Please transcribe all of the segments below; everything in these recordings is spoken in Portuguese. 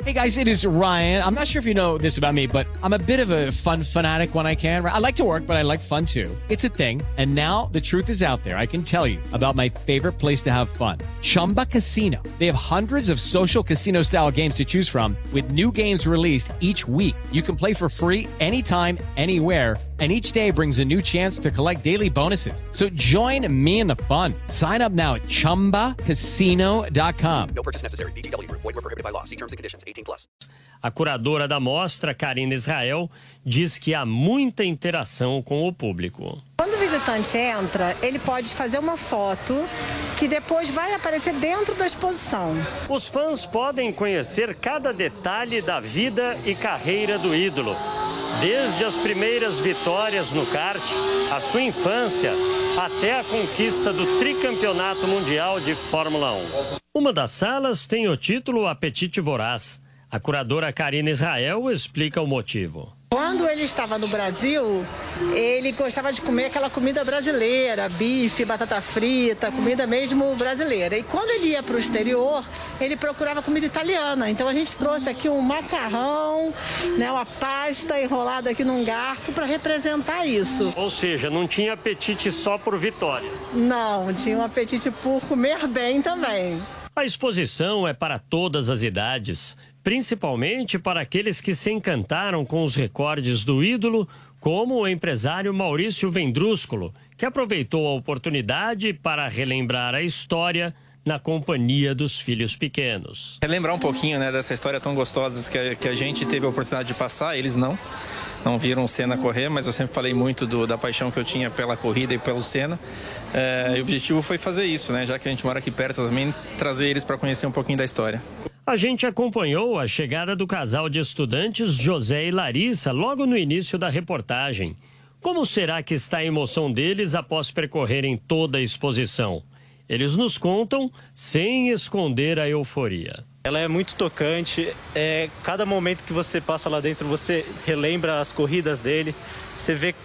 Hey guys, it is Ryan. I'm not sure if you know this about me, but I'm a bit of a fun fanatic when I can. I like to work, but I like fun too. It's a thing. And now the truth is out there. I can tell you about my favorite place to have fun. Chumba Casino. They have hundreds of social casino style games to choose from with new games released each week. You can play for free anytime, anywhere. And each day brings a new chance to collect daily bonuses. So join me in the fun. Sign up now at ChumbaCasino.com. No purchase necessary. VGW Group. Void where prohibited by law. See terms and conditions. 18+. A curadora da mostra, Karina Israel, diz que há muita interação com o público. Quando o visitante entra, ele pode fazer uma foto que depois vai aparecer dentro da exposição. Os fãs podem conhecer cada detalhe da vida e carreira do ídolo. Desde as primeiras vitórias no kart, a sua infância, até a conquista do tricampeonato mundial de Fórmula 1. Uma das salas tem o título Apetite Voraz. A curadora Karina Israel explica o motivo. Quando ele estava no Brasil, ele gostava de comer aquela comida brasileira, bife, batata frita, comida mesmo brasileira. E quando ele ia para o exterior, ele procurava comida italiana. Então a gente trouxe aqui um macarrão, né, uma pasta enrolada aqui num garfo para representar isso. Ou seja, não tinha apetite só por vitórias. Não, tinha um apetite por comer bem também. A exposição é para todas as idades, principalmente para aqueles que se encantaram com os recordes do ídolo, como o empresário Maurício Vendrúsculo, que aproveitou a oportunidade para relembrar a história na companhia dos filhos pequenos. Relembrar um pouquinho, né, dessa história tão gostosa que a gente teve a oportunidade de passar, eles não viram o Senna correr, mas eu sempre falei muito da paixão que eu tinha pela corrida e pelo Senna. E o objetivo foi fazer isso, né, já que a gente mora aqui perto também, trazer eles para conhecer um pouquinho da história. A gente acompanhou a chegada do casal de estudantes José e Larissa logo no início da reportagem. Como será que está a emoção deles após percorrerem toda a exposição? Eles nos contam sem esconder a euforia. Ela é muito tocante, cada momento que você passa lá dentro, você relembra as corridas dele, você vê,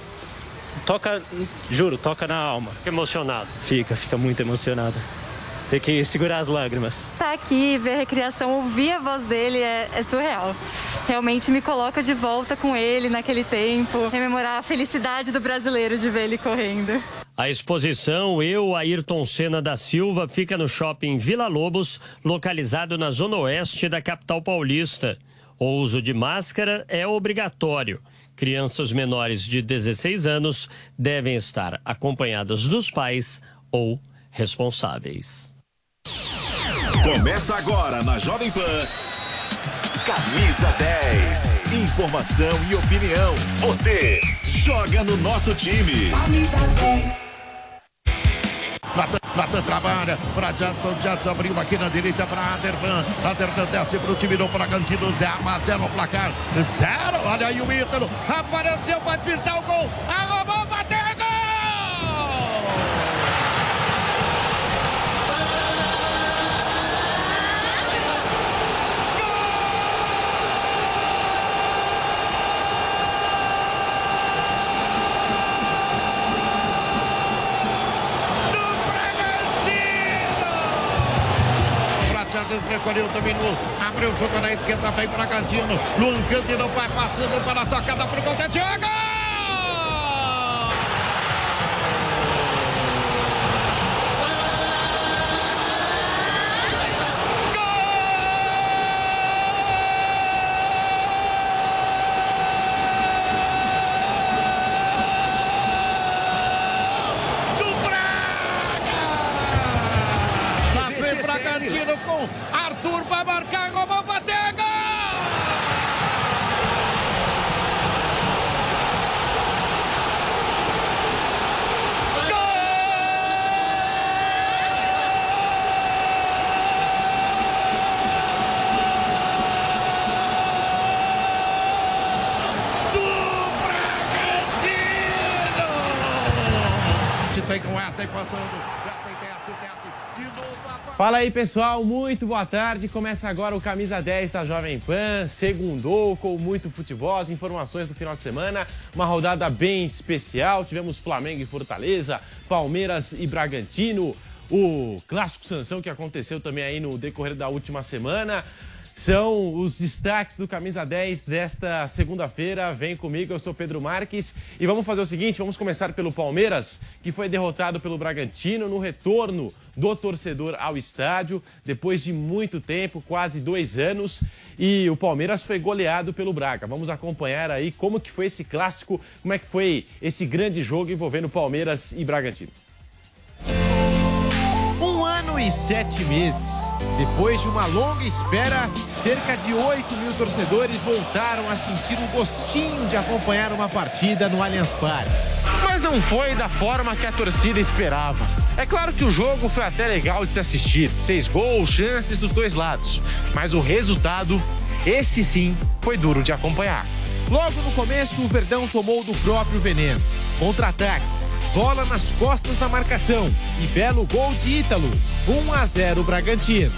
toca na alma. Fica emocionado. Fica muito emocionado. Tem que segurar as lágrimas. Tá aqui, ver a recriação, ouvir a voz dele é surreal. Realmente me coloca de volta com ele naquele tempo, rememorar a felicidade do brasileiro de ver ele correndo. A exposição Eu, Ayrton Senna da Silva, fica no shopping Vila Lobos, localizado na zona oeste da capital paulista. O uso de máscara é obrigatório. Crianças menores de 16 anos devem estar acompanhadas dos pais ou responsáveis. Começa agora na Jovem Pan. Camisa 10. Informação e opinião. Você joga no nosso time. Camisa 10. Natan trabalha para Jadson abriu aqui na direita para Adervan desce para o time do Bragantino, 0-0 o placar, 0, olha aí o Ítalo, apareceu, vai pintar o gol, arrumou, bateu, gol! Recolheu, dominou, abriu o jogo na esquerda, vem Bragantino, Luan Cândido vai passando para a tocada para o gol de Diogo! Arthur vai marcar, Romão bateu, gol! Do Bragantino! Tem com esta aí passando. Fala aí, pessoal, muito boa tarde. Começa agora o Camisa 10 da Jovem Pan. Segundou com muito futebol, as informações do final de semana. Uma rodada bem especial. Tivemos Flamengo e Fortaleza, Palmeiras e Bragantino. O clássico Sansão que aconteceu também aí no decorrer da última semana. são os destaques do Camisa 10 desta segunda-feira. Vem comigo, eu sou Pedro Marques e vamos fazer o seguinte, vamos começar pelo Palmeiras, que foi derrotado pelo Bragantino no retorno do torcedor ao estádio, depois de muito tempo, quase 2 anos, e o Palmeiras foi goleado pelo Braga. Vamos acompanhar aí como que foi esse clássico, como é que foi esse grande jogo envolvendo Palmeiras e Bragantino. 1 ano e 7 meses. Depois de uma longa espera, cerca de 8 mil torcedores voltaram a sentir o gostinho de acompanhar uma partida no Allianz Parque. Mas não foi da forma que a torcida esperava. É claro que o jogo foi até legal de se assistir. 6 gols, chances dos dois lados. Mas o resultado, esse sim, foi duro de acompanhar. Logo no começo, o Verdão tomou do próprio veneno. Contra-ataque, bola nas costas da marcação e belo gol de Ítalo. 1-0 Bragantino.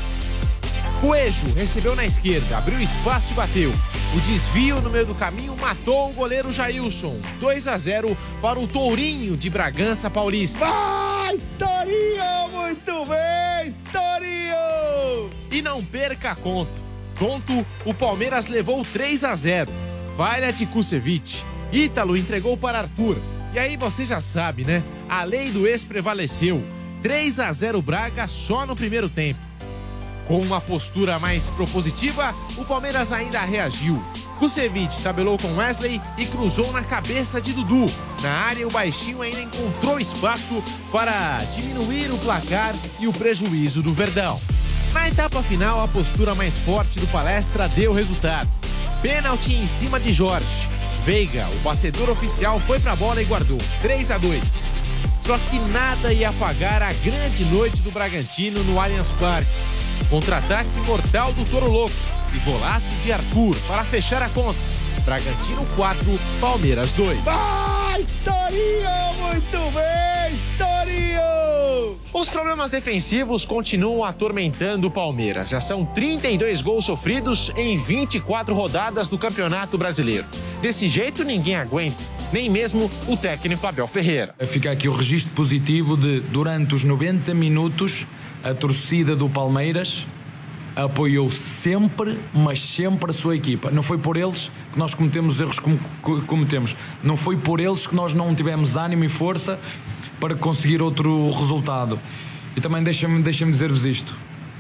Coelho recebeu na esquerda, abriu espaço e bateu. O desvio no meio do caminho matou o goleiro Jailson. 2-0 para o Tourinho de Bragança Paulista. Vai, Tourinho! Muito bem, Tourinho! E não perca a conta. Pronto, o Palmeiras levou 3-0. Falha de Kusevich. Ítalo entregou para Arthur. E aí você já sabe, né? A lei do ex prevaleceu. 3-0 Braga só no primeiro tempo. Com uma postura mais propositiva, o Palmeiras ainda reagiu. Kusevich tabelou com Wesley e cruzou na cabeça de Dudu. Na área, o baixinho ainda encontrou espaço para diminuir o placar e o prejuízo do Verdão. Na etapa final, a postura mais forte do Palestra deu resultado. Pênalti em cima de Jorge. Veiga, o batedor oficial, foi pra bola e guardou. 3-2. Só que nada ia apagar a grande noite do Bragantino no Allianz Parque. Contra-ataque mortal do Toro Louco e golaço de Arthur para fechar a conta. Bragantino 4, Palmeiras 2. Vai, Tourinho! Muito bem, Tourinho! Os problemas defensivos continuam atormentando o Palmeiras. Já são 32 gols sofridos em 24 rodadas do Campeonato Brasileiro. Desse jeito, ninguém aguenta, nem mesmo o técnico Abel Ferreira. Fica aqui o registro positivo de, durante os 90 minutos, a torcida do Palmeiras apoiou sempre, mas sempre a sua equipa. Não foi por eles que nós cometemos os erros que cometemos. Não foi por eles que nós não tivemos ânimo e força para conseguir outro resultado. E também deixem-me dizer-vos isto.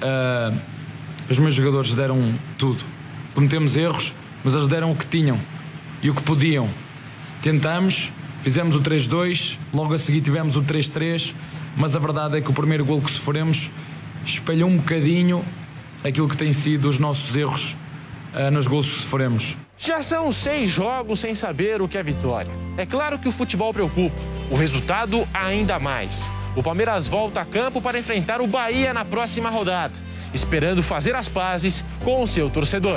Os meus jogadores deram tudo. Cometemos erros, mas eles deram o que tinham e o que podiam. Tentamos, fizemos o 3-2, logo a seguir tivemos o 3-3, mas a verdade é que o primeiro golo que sofremos espelhou um bocadinho aquilo que tem sido os nossos erros nos golos que sofremos. Já são 6 jogos sem saber o que é vitória. É claro que o futebol preocupa, o resultado ainda mais. O Palmeiras volta a campo para enfrentar o Bahia na próxima rodada, esperando fazer as pazes com o seu torcedor.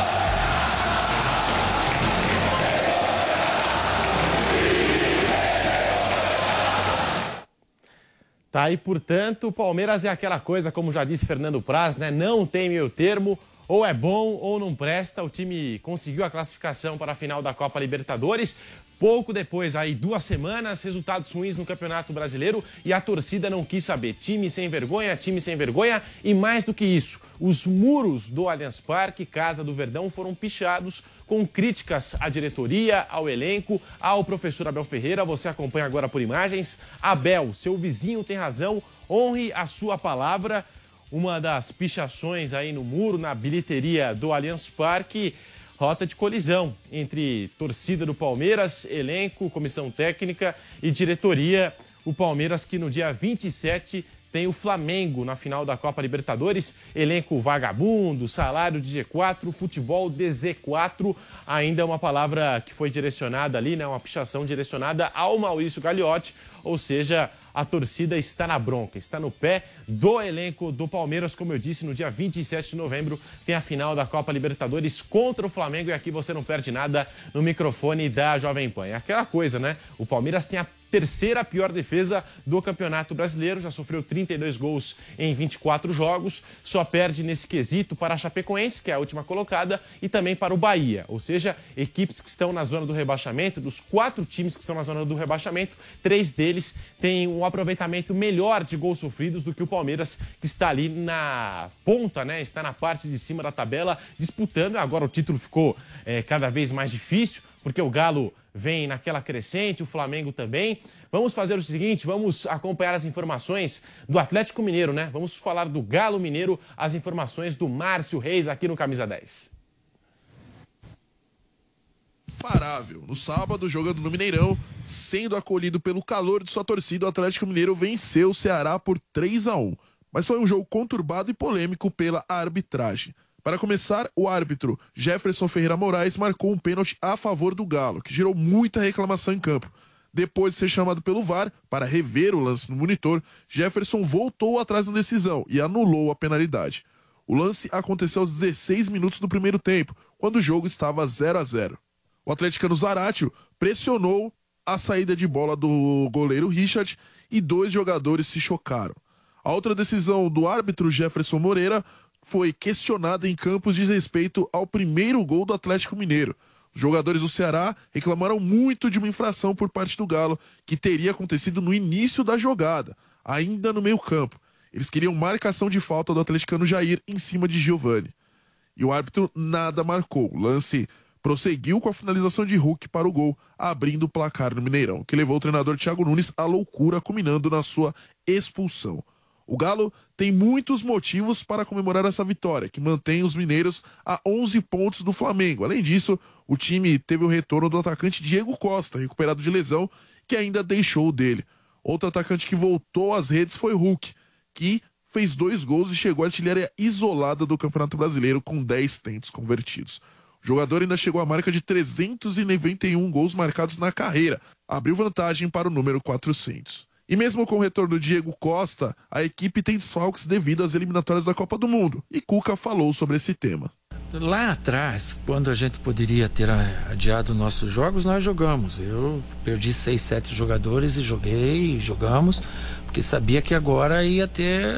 Tá aí, portanto, o Palmeiras é aquela coisa, como já disse Fernando Praz, né? Não tem meio termo, ou é bom ou não presta. O time conseguiu a classificação para a final da Copa Libertadores. Pouco depois, aí 2 semanas, resultados ruins no Campeonato Brasileiro e a torcida não quis saber. Time sem vergonha e mais do que isso, os muros do Allianz Parque, Casa do Verdão, foram pichados com críticas à diretoria, ao elenco, ao professor Abel Ferreira. Você acompanha agora por imagens. Abel, seu vizinho tem razão, honre a sua palavra. Uma das pichações aí no muro, na bilheteria do Allianz Parque, rota de colisão entre torcida do Palmeiras, elenco, comissão técnica e diretoria. O Palmeiras que no dia 27 tem o Flamengo na final da Copa Libertadores. Elenco vagabundo, salário de G4, futebol de Z4. Ainda uma palavra que foi direcionada ali, né? Uma pichação direcionada ao Maurício Gagliotti. Ou seja, a torcida está na bronca, está no pé do elenco do Palmeiras. Como eu disse, no dia 27 de novembro tem a final da Copa Libertadores contra o Flamengo. E aqui você não perde nada no microfone da Jovem Pan. É aquela coisa, né? O Palmeiras tem a terceira pior defesa do Campeonato Brasileiro, já sofreu 32 gols em 24 jogos, só perde nesse quesito para a Chapecoense, que é a última colocada, e também para o Bahia, ou seja, equipes que estão na zona do rebaixamento, dos 4 times que estão na zona do rebaixamento, 3 deles têm um aproveitamento melhor de gols sofridos do que o Palmeiras, que está ali na ponta, né? Está na parte de cima da tabela, disputando. Agora o título ficou cada vez mais difícil, porque o Galo vem naquela crescente, o Flamengo também. Vamos fazer o seguinte, vamos acompanhar as informações do Atlético Mineiro, né? Vamos falar do Galo Mineiro, as informações do Márcio Reis aqui no Camisa 10. Imparável. No sábado, jogando no Mineirão, sendo acolhido pelo calor de sua torcida, o Atlético Mineiro venceu o Ceará por 3-1. Mas foi um jogo conturbado e polêmico pela arbitragem. Para começar, o árbitro Jefferson Ferreira Moraes marcou um pênalti a favor do Galo, que gerou muita reclamação em campo. Depois de ser chamado pelo VAR para rever o lance no monitor, Jefferson voltou atrás na decisão e anulou a penalidade. O lance aconteceu aos 16 minutos do primeiro tempo, quando o jogo estava 0-0. O atleticano Zaratio pressionou a saída de bola do goleiro Richard e 2 jogadores se chocaram. A outra decisão do árbitro Jefferson Moreira foi questionada em campos de respeito ao primeiro gol do Atlético Mineiro. Os jogadores do Ceará reclamaram muito de uma infração por parte do Galo, que teria acontecido no início da jogada, ainda no meio-campo. Eles queriam marcação de falta do atleticano Jair em cima de Giovani. E o árbitro nada marcou. O lance prosseguiu com a finalização de Hulk para o gol, abrindo o placar no Mineirão, que levou o treinador Thiago Nunes à loucura, culminando na sua expulsão. O Galo tem muitos motivos para comemorar essa vitória, que mantém os mineiros a 11 pontos do Flamengo. Além disso, o time teve o retorno do atacante Diego Costa, recuperado de lesão, que ainda deixou o dele. Outro atacante que voltou às redes foi Hulk, que fez 2 gols e chegou à artilharia isolada do Campeonato Brasileiro com 10 tentos convertidos. O jogador ainda chegou à marca de 391 gols marcados na carreira, abriu vantagem para o número 400. E mesmo com o retorno do Diego Costa, a equipe tem desfalques devido às eliminatórias da Copa do Mundo. E Cuca falou sobre esse tema. Lá atrás, quando a gente poderia ter adiado nossos jogos, nós jogamos. Eu perdi 6, 7 jogadores e jogamos, porque sabia que agora ia ter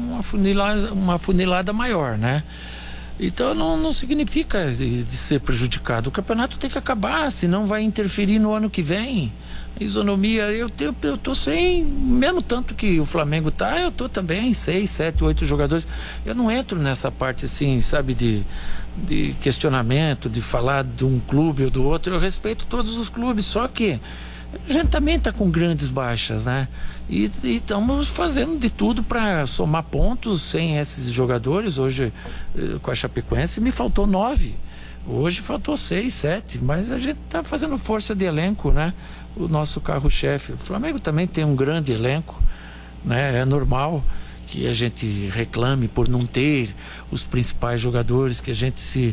uma funilada maior, né? Então não significa de ser prejudicado. O campeonato tem que acabar, senão vai interferir no ano que vem. A isonomia, eu tô sem, mesmo tanto que o Flamengo tá, eu tô também 6, 7, 8 jogadores. Eu não entro nessa parte assim, sabe, de questionamento, de falar de um clube ou do outro. Eu respeito todos os clubes, só que a gente também tá com grandes baixas, né? E estamos fazendo de tudo para somar pontos sem esses jogadores. Hoje, com a Chapecoense, me faltou 9. Hoje faltou 6, 7, mas a gente tá fazendo força de elenco, né? O nosso carro-chefe. O Flamengo também tem um grande elenco, né? É normal que a gente reclame por não ter os principais jogadores, que a gente se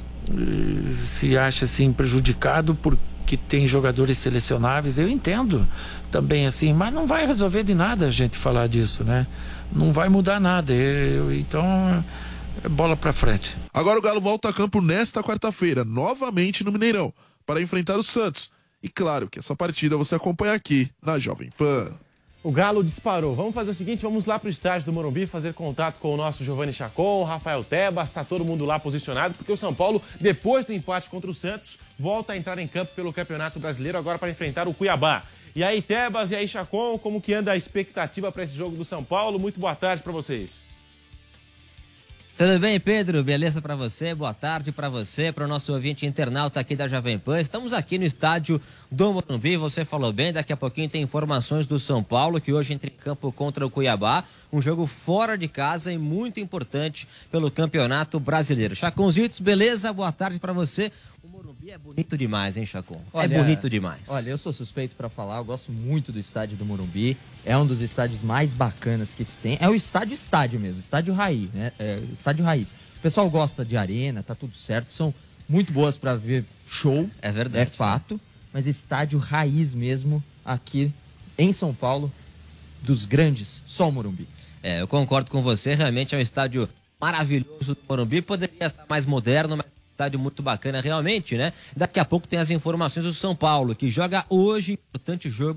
acha assim prejudicado porque tem jogadores selecionáveis. Eu entendo também assim, mas não vai resolver de nada a gente falar disso, né? Não vai mudar nada. Então, bola pra frente. Agora o Galo volta a campo nesta quarta-feira, novamente no Mineirão, para enfrentar o Santos. E claro que essa partida você acompanha aqui na Jovem Pan. O Galo disparou. Vamos fazer o seguinte, vamos lá para o estádio do Morumbi fazer contato com o nosso Giovanni Chacon, Rafael Tebas, está todo mundo lá posicionado, porque o São Paulo, depois do empate contra o Santos, volta a entrar em campo pelo Campeonato Brasileiro, agora para enfrentar o Cuiabá. E aí, Tebas, e aí, Chacon, como que anda a expectativa para esse jogo do São Paulo? Muito boa tarde para vocês. Tudo bem, Pedro? Beleza para você? Boa tarde para você, para o nosso ouvinte internauta aqui da Jovem Pan. Estamos aqui no estádio do Morumbi, você falou bem, daqui a pouquinho tem informações do São Paulo, que hoje entra em campo contra o Cuiabá, um jogo fora de casa e muito importante pelo Campeonato Brasileiro. Chaconzitos, beleza? Boa tarde para você. O Morumbi é bonito demais, hein, Chacon? É bonito demais. Olha, eu sou suspeito para falar, eu gosto muito do estádio do Morumbi, é um dos estádios mais bacanas que se tem, é o estádio mesmo, estádio raiz, né? Estádio raiz. O pessoal gosta de arena, tá tudo certo, são muito boas para ver show, é verdade, é fato, mas estádio raiz mesmo aqui em São Paulo, dos grandes, só o Morumbi. Eu concordo com você, realmente é um estádio maravilhoso do Morumbi, poderia estar mais moderno, mas estádio muito bacana realmente, né? Daqui a pouco tem as informações do São Paulo, que joga hoje, importante jogo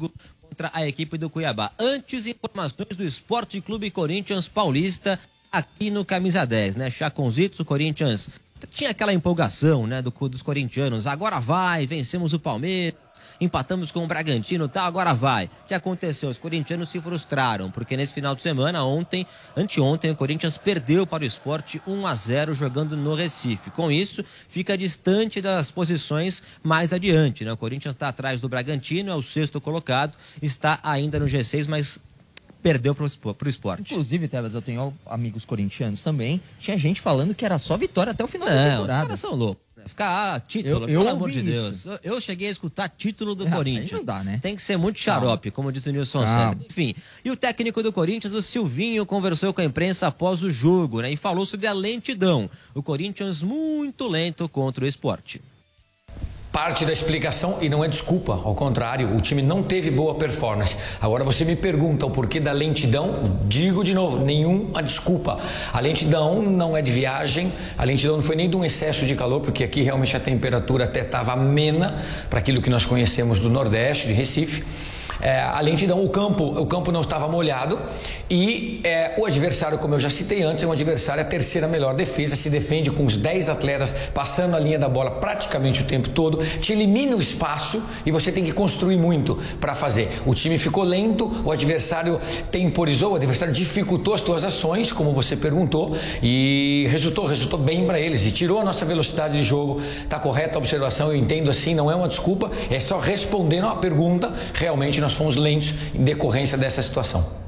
contra a equipe do Cuiabá. Antes, informações do Esporte Clube Corinthians Paulista aqui no Camisa 10, né? Chaconzitos, o Corinthians tinha aquela empolgação, né, dos corintianos. Agora vai, vencemos o Palmeiras, empatamos com o Bragantino, tá, agora vai. O que aconteceu? Os corintianos se frustraram, porque nesse final de semana, anteontem, o Corinthians perdeu para o Sport 1-0 jogando no Recife. Com isso, fica distante das posições mais adiante, né? O Corinthians está atrás do Bragantino, é o 6º colocado, está ainda no G6, mas perdeu pro Sport. Inclusive, Tebas, eu tenho amigos corintianos também, tinha gente falando que era só vitória até o final da temporada. Os caras são loucos. Ficar título, pelo amor de Deus. Eu cheguei a escutar título do Corinthians. Não dá, né? Tem que ser muito xarope, como diz o Nilson César. Enfim, e o técnico do Corinthians, o Silvinho, conversou com a imprensa após o jogo, né? E falou sobre a lentidão. O Corinthians muito lento contra o Sport. Parte da explicação, e não é desculpa, ao contrário, o time não teve boa performance. Agora você me pergunta o porquê da lentidão, digo de novo, nenhuma desculpa. A lentidão não é de viagem, a lentidão não foi nem de um excesso de calor, porque aqui realmente a temperatura até estava amena para aquilo que nós conhecemos do Nordeste, de Recife. A lentidão, o campo não estava molhado e o adversário, como eu já citei antes, é um adversário, a terceira melhor defesa, se defende com os 10 atletas passando a linha da bola praticamente o tempo todo, te elimina o espaço e você tem que construir muito para fazer. O time ficou lento, o adversário temporizou, o adversário dificultou as tuas ações, como você perguntou, e resultou bem para eles e tirou a nossa velocidade de jogo. Tá correta a observação, eu entendo assim, não é uma desculpa, é só respondendo a pergunta, realmente nós fomos lentos em decorrência dessa situação.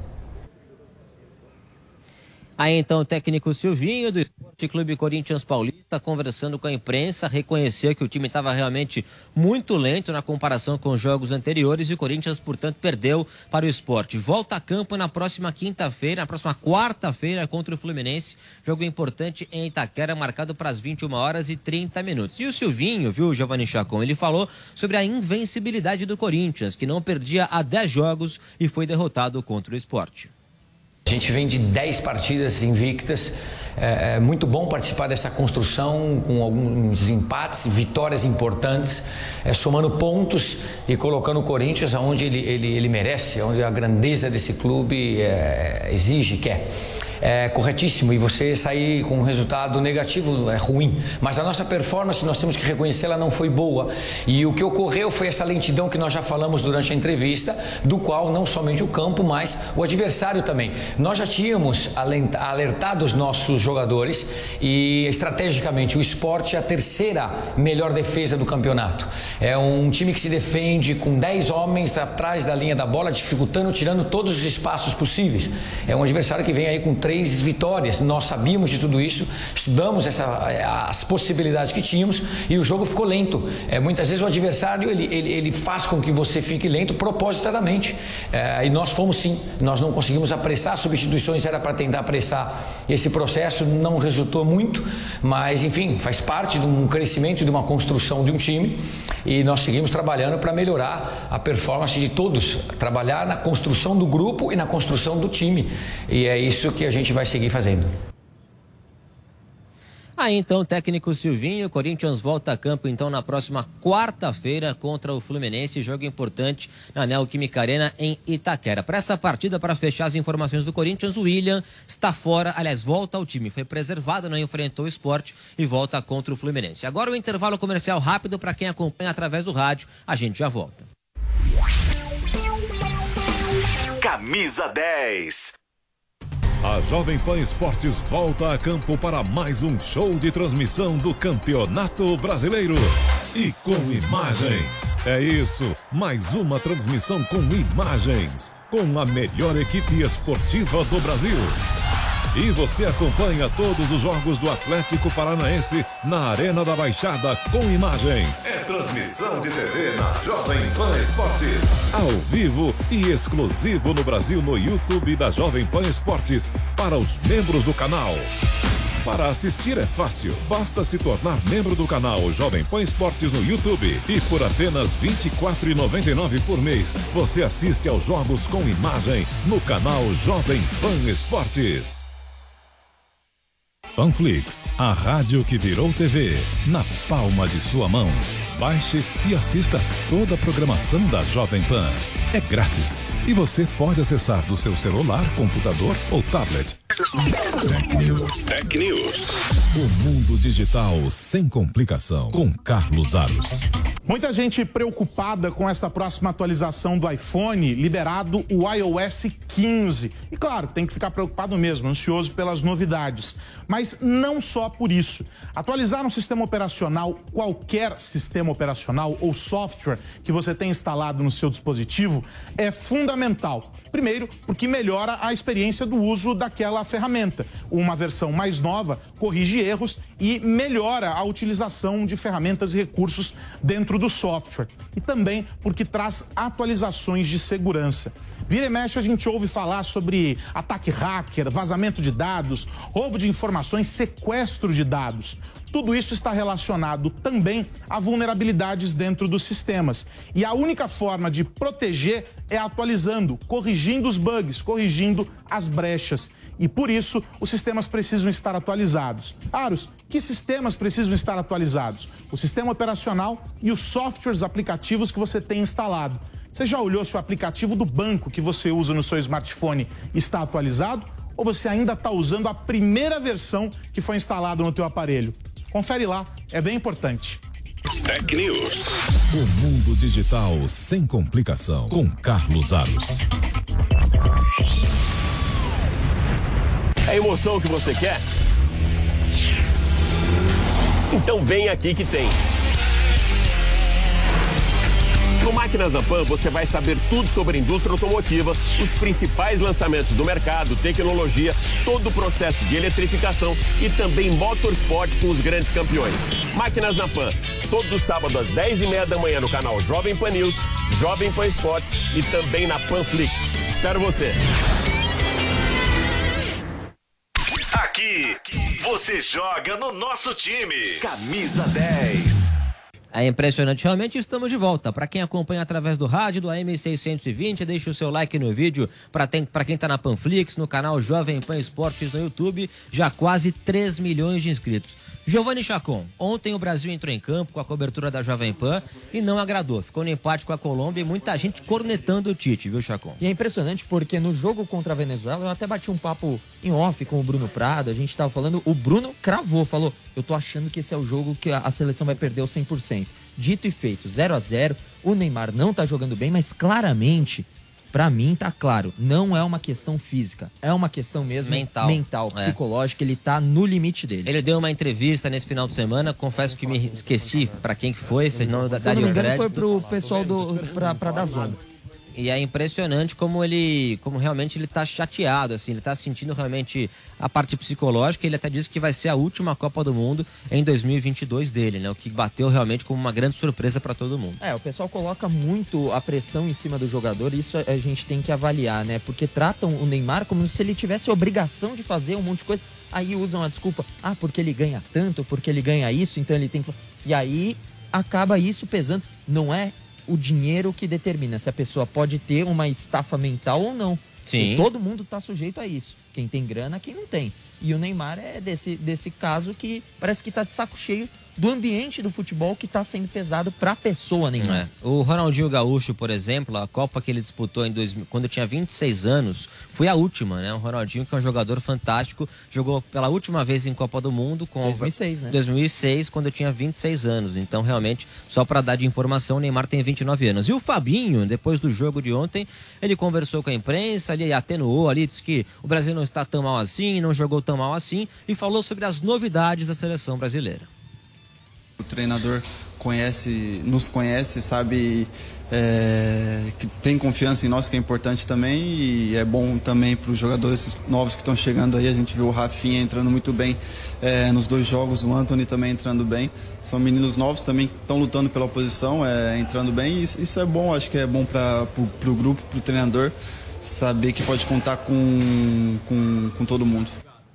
Aí então o técnico Silvinho do Esporte Clube Corinthians Paulista, conversando com a imprensa, reconheceu que o time estava realmente muito lento na comparação com os jogos anteriores e o Corinthians, portanto, perdeu para o Sport. Volta a campo na próxima quarta-feira contra o Fluminense, jogo importante em Itaquera, marcado para as 21h30. E o Silvinho, viu, Giovanni Chacon, ele falou sobre a invencibilidade do Corinthians, que não perdia há 10 jogos e foi derrotado contra o Sport. A gente vem de 10 partidas invictas, é muito bom participar dessa construção com alguns empates, vitórias importantes, somando pontos e colocando o Corinthians onde ele merece, onde a grandeza desse clube exige, quer. É corretíssimo, e você sair com um resultado negativo é ruim, mas a nossa performance, nós temos que reconhecer, ela não foi boa, e o que ocorreu foi essa lentidão que nós já falamos durante a entrevista, do qual não somente o campo, mas o adversário também. Nós já tínhamos alertado os nossos jogadores e estrategicamente o Sport é a terceira melhor defesa do campeonato. É um time que se defende com 10 homens atrás da linha da bola, dificultando, tirando todos os espaços possíveis. É um adversário que vem aí com 3 vitórias. Nós sabíamos de tudo isso, estudamos as possibilidades que tínhamos e o jogo ficou lento. Muitas vezes o adversário ele faz com que você fique lento propositadamente. E nós fomos sim, nós não conseguimos apressar, substituições era para tentar apressar esse processo, não resultou muito, mas enfim, faz parte de um crescimento, de uma construção de um time e nós seguimos trabalhando para melhorar a performance de todos, trabalhar na construção do grupo e na construção do time, e é isso que a gente vai seguir fazendo. Aí então o técnico Silvinho, Corinthians volta a campo então na próxima quarta-feira contra o Fluminense, jogo importante na Neoquímica Arena em Itaquera. Para essa partida, para fechar as informações do Corinthians, o William está fora, aliás, volta ao time, foi preservado, não enfrentou o Sport e volta contra o Fluminense. Agora o intervalo comercial rápido para quem acompanha através do rádio, a gente já volta. Camisa 10. A Jovem Pan Esportes volta a campo para mais um show de transmissão do Campeonato Brasileiro. E com imagens. É isso, mais uma transmissão com imagens. Com a melhor equipe esportiva do Brasil. E você acompanha todos os jogos do Atlético Paranaense na Arena da Baixada com imagens. É transmissão de TV na Jovem Pan Esportes. Ao vivo e exclusivo no Brasil no YouTube da Jovem Pan Esportes para os membros do canal. Para assistir é fácil, basta se tornar membro do canal Jovem Pan Esportes no YouTube e por apenas R$ 24,99 por mês, você assiste aos jogos com imagem no canal Jovem Pan Esportes. Panflix, a rádio que virou TV, na palma de sua mão. Baixe e assista toda a programação da Jovem Pan. É grátis e você pode acessar do seu celular, computador ou tablet. Tech News. O mundo digital sem complicação, com Carlos Aros. Muita gente preocupada com esta próxima atualização do iPhone, liberado o iOS 15. E claro, tem que ficar preocupado mesmo, ansioso pelas novidades. Mas não só por isso. Atualizar um sistema operacional, qualquer sistema operacional ou software que você tem instalado no seu dispositivo, é fundamental. Primeiro, porque melhora a experiência do uso daquela ferramenta. Uma versão mais nova corrige erros e melhora a utilização de ferramentas e recursos dentro do software. E também porque traz atualizações de segurança. Vira e mexe a gente ouve falar sobre ataque hacker, vazamento de dados, roubo de informações, sequestro de dados. Tudo isso está relacionado também a vulnerabilidades dentro dos sistemas. E a única forma de proteger é atualizando, corrigindo os bugs, corrigindo as brechas. E por isso, os sistemas precisam estar atualizados. Aros, que sistemas precisam estar atualizados? O sistema operacional e os softwares aplicativos que você tem instalado. Você já olhou se o aplicativo do banco que você usa no seu smartphone está atualizado? Ou você ainda está usando a primeira versão que foi instalada no teu aparelho? Confere lá, é bem importante. Tech News. O mundo digital sem complicação, com Carlos Aros. É a emoção que você quer? Então vem aqui que tem. No Máquinas da Pan, você vai saber tudo sobre a indústria automotiva, os principais lançamentos do mercado, tecnologia, todo o processo de eletrificação e também motorsport com os grandes campeões. Máquinas da Pan, todos os sábados às 10h30 da manhã no canal Jovem Pan News, Jovem Pan Esportes e também na Panflix. Espero você. Aqui, você joga no nosso time. Camisa 10. É impressionante, realmente estamos de volta. Para quem acompanha através do rádio, do AM 620, deixa o seu like no vídeo. Para quem está na Panflix, no canal Jovem Pan Esportes no YouTube, já quase 3 milhões de inscritos. Giovanni Chacon, ontem o Brasil entrou em campo com a cobertura da Jovem Pan e não agradou. Ficou no empate com a Colômbia e muita gente cornetando o Tite, viu, Chacon? E é impressionante porque no jogo contra a Venezuela, eu até bati um papo em off com o Bruno Prado, a gente estava falando, o Bruno cravou, falou, eu tô achando que esse é o jogo que a seleção vai perder o 100%. Dito e feito, 0-0, o Neymar não tá jogando bem, mas claramente, pra mim tá claro, não é uma questão física, é uma questão mesmo mental, psicológica, ele tá no limite dele. Ele deu uma entrevista nesse final de semana, confesso que me esqueci pra quem que foi, vocês não daria o crédito. Se eu não me engano foi pro pessoal pra DAZN. E é impressionante como realmente ele tá chateado, assim, ele tá sentindo realmente a parte psicológica. Ele até disse que vai ser a última Copa do Mundo em 2022 dele, né? O que bateu realmente como uma grande surpresa para todo mundo. O pessoal coloca muito a pressão em cima do jogador, e isso a gente tem que avaliar, né? Porque tratam o Neymar como se ele tivesse a obrigação de fazer um monte de coisa. Aí usam a desculpa, porque ele ganha tanto, porque ele ganha isso, então ele tem que... E aí acaba isso pesando. Não é o dinheiro que determina se a pessoa pode ter uma estafa mental ou não. Sim. E todo mundo está sujeito a isso. Quem tem grana, quem não tem. E o Neymar é desse caso que parece que está de saco cheio do ambiente do futebol que está sendo pesado para a pessoa Neymar. O Ronaldinho Gaúcho, por exemplo, a Copa que ele disputou quando tinha 26 anos, foi a última, né? O Ronaldinho, que é um jogador fantástico, jogou pela última vez em Copa do Mundo com 2006, né? 2006, quando tinha 26 anos. Então, realmente, só para dar de informação, o Neymar tem 29 anos. E o Fabinho, depois do jogo de ontem, ele conversou com a imprensa, ele atenuou ali, disse que o Brasil não está tão mal assim, não jogou tão mal assim, e falou sobre as novidades da seleção brasileira. O treinador nos conhece, sabe que tem confiança em nós, que é importante também, e é bom também para os jogadores novos que estão chegando aí. A gente viu o Rafinha entrando muito bem nos 2 jogos, o Antony também entrando bem. São meninos novos também que estão lutando pela posição, entrando bem, e isso é bom, acho que é bom para o grupo, para o treinador, saber que pode contar com todo mundo.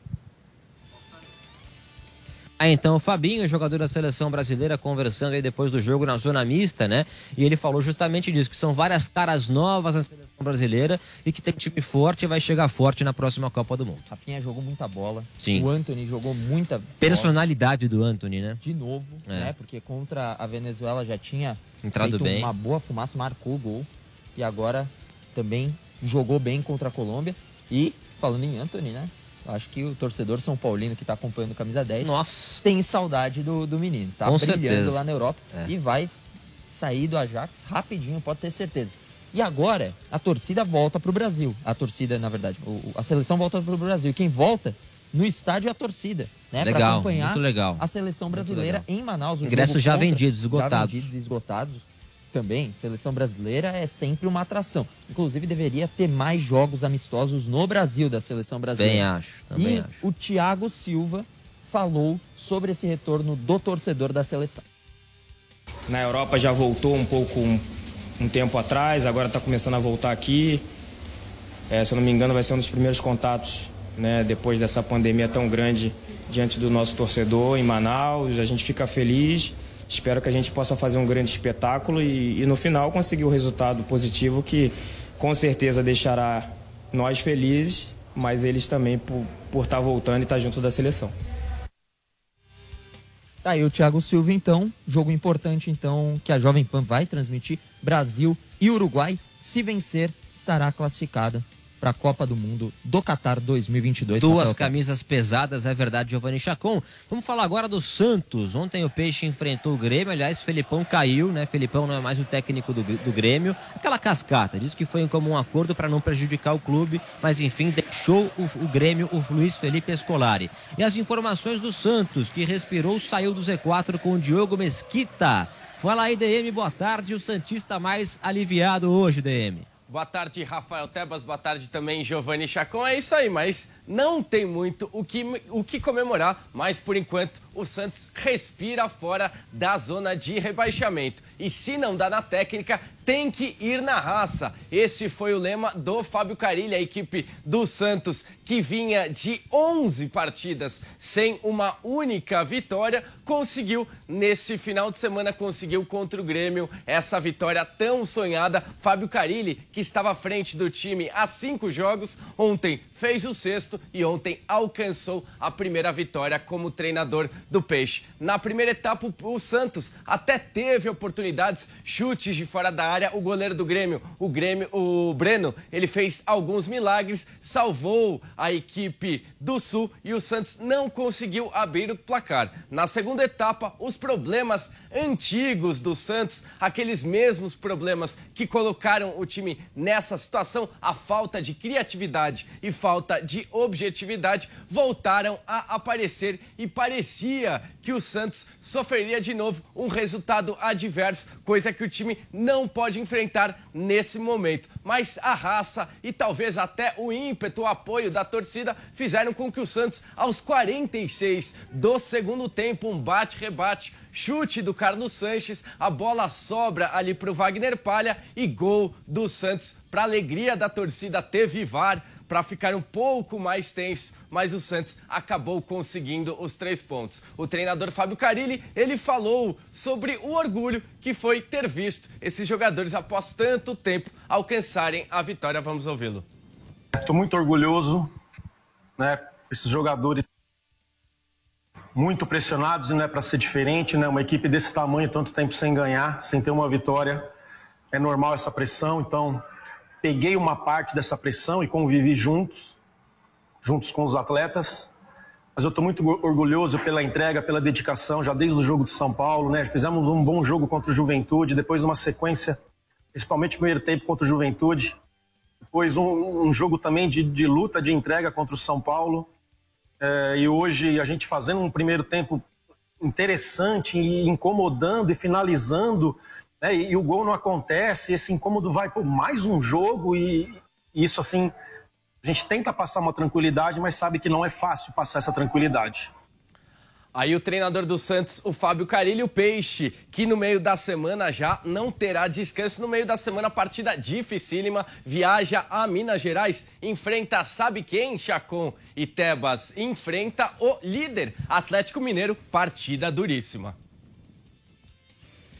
Então o Fabinho, jogador da seleção brasileira, conversando aí depois do jogo na zona mista, né? E ele falou justamente disso, que são várias caras novas na seleção brasileira e que tem time forte e vai chegar forte na próxima Copa do Mundo. Rafinha jogou muita bola. Sim. O Antony jogou muita personalidade do Antony, né? De novo, né? Porque contra a Venezuela já tinha entrado bem, uma boa fumaça, marcou o gol e agora também jogou bem contra a Colômbia. E falando em Antony, né? Acho que o torcedor São Paulino que está acompanhando o Camisa 10 tem saudade do menino. Tá com brilhando certeza. Lá na Europa e vai sair do Ajax rapidinho, pode ter certeza. E agora a torcida volta para o Brasil. A torcida, na verdade, a seleção volta para o Brasil. Quem volta no estádio é a torcida, né? Para acompanhar muito legal. a seleção brasileira em Manaus. Ingressos já vendidos, esgotados. Já vendidos e esgotados. Também, seleção brasileira é sempre uma atração. Inclusive, deveria ter mais jogos amistosos no Brasil da seleção brasileira. Também acho. O Thiago Silva falou sobre esse retorno do torcedor da seleção. Na Europa já voltou um pouco um tempo atrás, agora está começando a voltar aqui. Se eu não me engano, vai ser um dos primeiros contatos, né, depois dessa pandemia tão grande diante do nosso torcedor em Manaus. A gente fica feliz. Espero que a gente possa fazer um grande espetáculo e no final conseguir o resultado positivo que com certeza deixará nós felizes, mas eles também por estar voltando e estar junto da seleção. Tá aí o Thiago Silva, então, jogo importante então que a Jovem Pan vai transmitir. Brasil e Uruguai, se vencer, estará classificada para a Copa do Mundo do Qatar 2022. Duas camisas pesadas, é verdade, Giovanni Chacon. Vamos falar agora do Santos. Ontem o Peixe enfrentou o Grêmio, aliás, Felipão caiu, né? Felipão não é mais o técnico do Grêmio. Aquela cascata, disse que foi em comum acordo para não prejudicar o clube, mas enfim, deixou o Grêmio, o Luiz Felipe Scolari. E as informações do Santos, que respirou, saiu do Z4 com o Diogo Mesquita. Fala aí, DM, boa tarde, o santista mais aliviado hoje, DM. Boa tarde, Rafael Tebas. Boa tarde também, Giovanni Chacon. É isso aí, mas não tem muito o que comemorar. Mas, por enquanto, o Santos respira fora da zona de rebaixamento. E se não dá na técnica, tem que ir na raça. Esse foi o lema do Fábio Carille, a equipe do Santos, que vinha de 11 partidas sem uma única vitória, conseguiu, nesse final de semana, conseguiu contra o Grêmio essa vitória tão sonhada. Fábio Carille, que estava à frente do time há 5 jogos, ontem fez o 6º e ontem alcançou a primeira vitória como treinador do Peixe. Na primeira etapa, o Santos até teve oportunidades, chutes de fora da área. O goleiro do Grêmio, o Breno, ele fez alguns milagres, salvou a equipe do Sul e o Santos não conseguiu abrir o placar. Na segunda etapa, os problemas antigos do Santos, aqueles mesmos problemas que colocaram o time nessa situação, a falta de criatividade e falta de objetividade, voltaram a aparecer e parecia que o Santos sofreria de novo um resultado adverso, coisa que o time não pode enfrentar nesse momento. Mas a raça e talvez até o ímpeto, o apoio da torcida fizeram com que o Santos, aos 46 do segundo tempo, um bate-rebate, chute do Carlos Sanches, a bola sobra ali para o Wagner Palha e gol do Santos. Para alegria da torcida, teve VAR para ficar um pouco mais tenso, mas o Santos acabou conseguindo os 3 pontos. O treinador Fábio Carille, ele falou sobre o orgulho que foi ter visto esses jogadores, após tanto tempo, alcançarem a vitória. Vamos ouvi-lo. Estou muito orgulhoso, né? Esses jogadores muito pressionados, e não é para ser diferente, né? Uma equipe desse tamanho, tanto tempo sem ganhar, sem ter uma vitória, é normal essa pressão. Então, peguei uma parte dessa pressão e convivi juntos com os atletas. Mas eu estou muito orgulhoso pela entrega, pela dedicação, já desde o jogo de São Paulo, né? Fizemos um bom jogo contra o Juventude, depois uma sequência, principalmente no primeiro tempo contra o Juventude, depois um jogo também de luta, de entrega contra o São Paulo. E hoje a gente fazendo um primeiro tempo interessante e incomodando e finalizando, né? E o gol não acontece, esse incômodo vai por mais um jogo e isso assim, a gente tenta passar uma tranquilidade, mas sabe que não é fácil passar essa tranquilidade. Aí o treinador do Santos, o Fábio Carille, o Peixe, que no meio da semana já não terá descanso. No meio da semana, partida dificílima, viaja a Minas Gerais, enfrenta sabe quem, Chacon e Tebas? Enfrenta o líder, Atlético Mineiro, partida duríssima.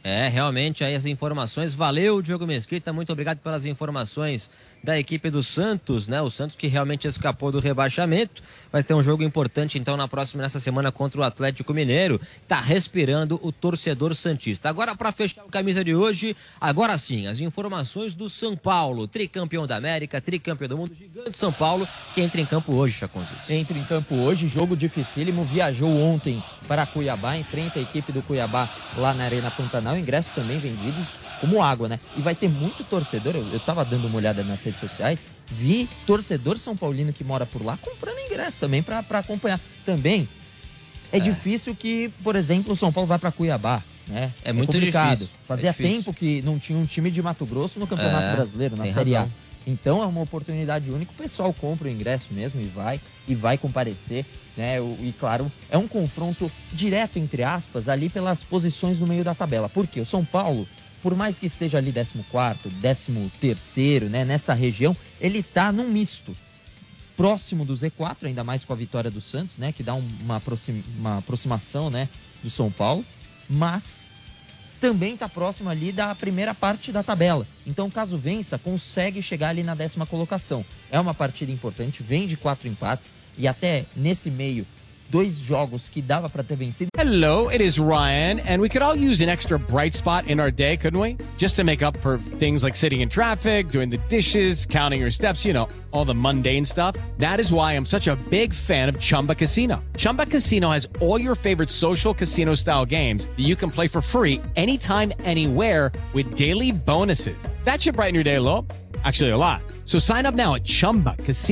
Realmente aí as informações. Valeu, Diogo Mesquita, muito obrigado pelas informações da equipe do Santos, né? O Santos que realmente escapou do rebaixamento. Vai ter um jogo importante então nessa semana contra o Atlético Mineiro. Tá respirando o torcedor santista. Agora, para fechar o camisa de hoje, agora sim, as informações do São Paulo, tricampeão da América, tricampeão do mundo, gigante São Paulo, que entra em campo hoje, Chaconzito. Entra em campo hoje, jogo dificílimo, viajou ontem para Cuiabá, enfrenta a equipe do Cuiabá lá na Arena Pantanal, ingressos também vendidos como água, né? E vai ter muito torcedor, eu tava dando uma olhada nas redes sociais, vi torcedor são paulino que mora por lá comprando ingresso também para acompanhar. Também é difícil que, por exemplo, o São Paulo vá para Cuiabá, né? É muito complicado. difícil. Fazia tempo que não tinha um time de Mato Grosso no Campeonato Brasileiro, na Série A. Então é uma oportunidade única, o pessoal compra o ingresso mesmo e vai comparecer, né? E claro, é um confronto direto, entre aspas, ali pelas posições no meio da tabela. Por quê? O São Paulo, por mais que esteja ali 14º, 13º, né, nessa região, ele tá num misto. Próximo do Z4, ainda mais com a vitória do Santos, né, que dá uma aproximação, né, do São Paulo, mas também está próximo ali da primeira parte da tabela. Então, caso vença, consegue chegar ali na 10ª colocação. É uma partida importante, vem de 4 empates e até nesse meio 2 jogos que dava para ter vencido. Hello, it is Ryan, and we could all use an extra bright spot in our day, couldn't we? Just to make up for things like sitting in traffic, doing the dishes, counting your steps, you know, all the mundane stuff. That is why I'm such a big fan of Chumba Casino. Chumba Casino has all your favorite social casino-style games that you can play for free anytime, anywhere with daily bonuses. That should brighten your day a little. Actually, a lot. So sign up now at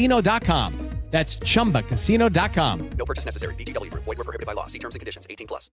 ChumbaCasino.com. That's ChumbaCasino.com. No purchase necessary. VGW Group. Void where prohibited by law. See terms and conditions. 18+.